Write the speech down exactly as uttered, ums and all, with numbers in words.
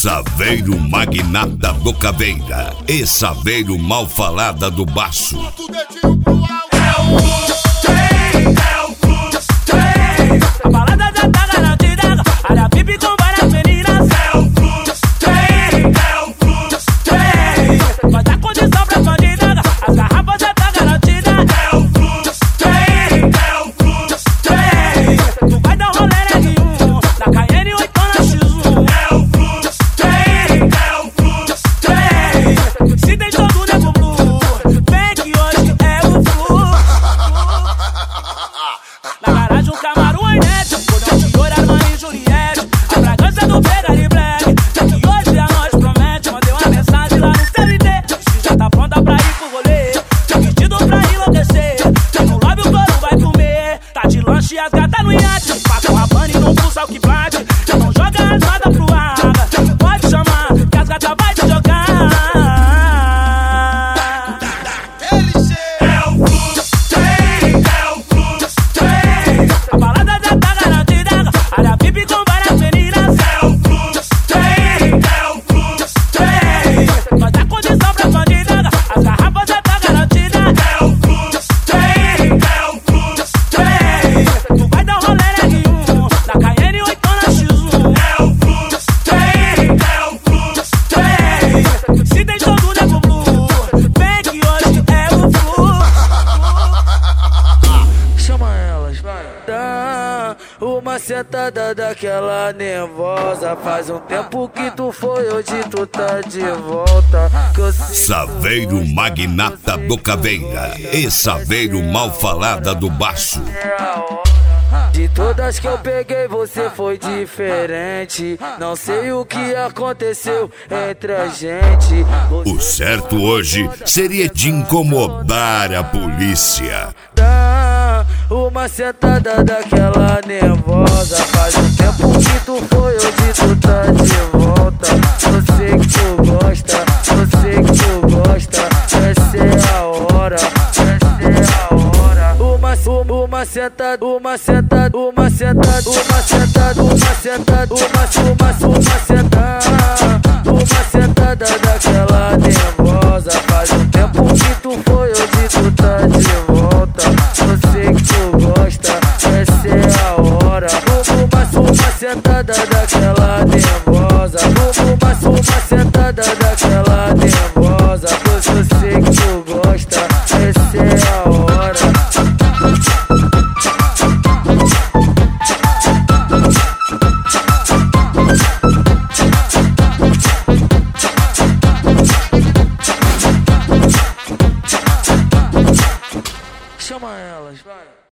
Saveiro magnata do Caveira e Saveiro mal falada do Baço. A balada já tá garantida, área V I P com várias meninas. É o Fluxo, tem, é o Fluxo, tem. Vai dar condição pra bandida, as garrafas já tá garantida. É o Fluxo, tem, é o Fluxo, tem. Tu vai dar rolê nenhum, na Cayenne oito na X um. É o Fluxo, tem, é o Fluxo, tem. Se tem todo nego blue, vem que hoje é o Fluxo. Na garagem um Camaro Hornet, cordão de ouro, Armani e Juliette, a fragrância do Ferrari Black. Já que hoje a noite promete, mandei uma mensagem lá no C L T. Se já tá pronta pra ir pro rolê, tem vestido pra enlouquecer. Tem no lobby o couro vai comer, tá de lanche as gatas no iate. Paga o Rabani e não pulsa o que bate. Então joga as rodas pro ar, pode chamar que as gatas vai te jogar. É o Fluxo, tem, é o Fluxo, tem. A balada já tá garantida, área V I P com várias meninas. É o Fluxo, tem, é o Fluxo, tem. Vai dar condição pra bandida, as garrafas já tá garantida. É o Fluxo, tem, é o Fluxo, tem. Tu vai dar rolê nenhum, na Cayenne oito na X um. É o Fluxo, tem, é o Fluxo, tem. Se tem todo nego blue, vem que hoje é o Fluxo. Chama elas, vai. Dá uma sentada daquela nervosa. Faz um tempo que tu foi, hoje tu tá de volta. Que eu sei Saveiro magnata do Caveira e Saveiro mal falada do Baço. de todas que eu peguei, você foi diferente. Não sei o que aconteceu entre a gente. O certo hoje seria de incomodar a polícia. Dá uma sentada daquela nervosa. Faz um tempo que tu foi, hoje tu tá de volta. Eu sei que tu gosta, eu sei que tu gosta. Essa é a hora, essa é a hora. Uma, uma, uma sentada, uma sentada, uma sentada, uma sentada, uma sentada, uma, uma, uma sentada, uma sentada daquela nervosa. Faz um tempo que tu foi, hoje tu tá de volta. Eu sei que tu gosta, essa é a hora. Uma, uma sentada daquela nervosa. Uma, uma sentada daquela nervosa. Eu sei que tu gosta, essa é a hora. Chama elas, vai.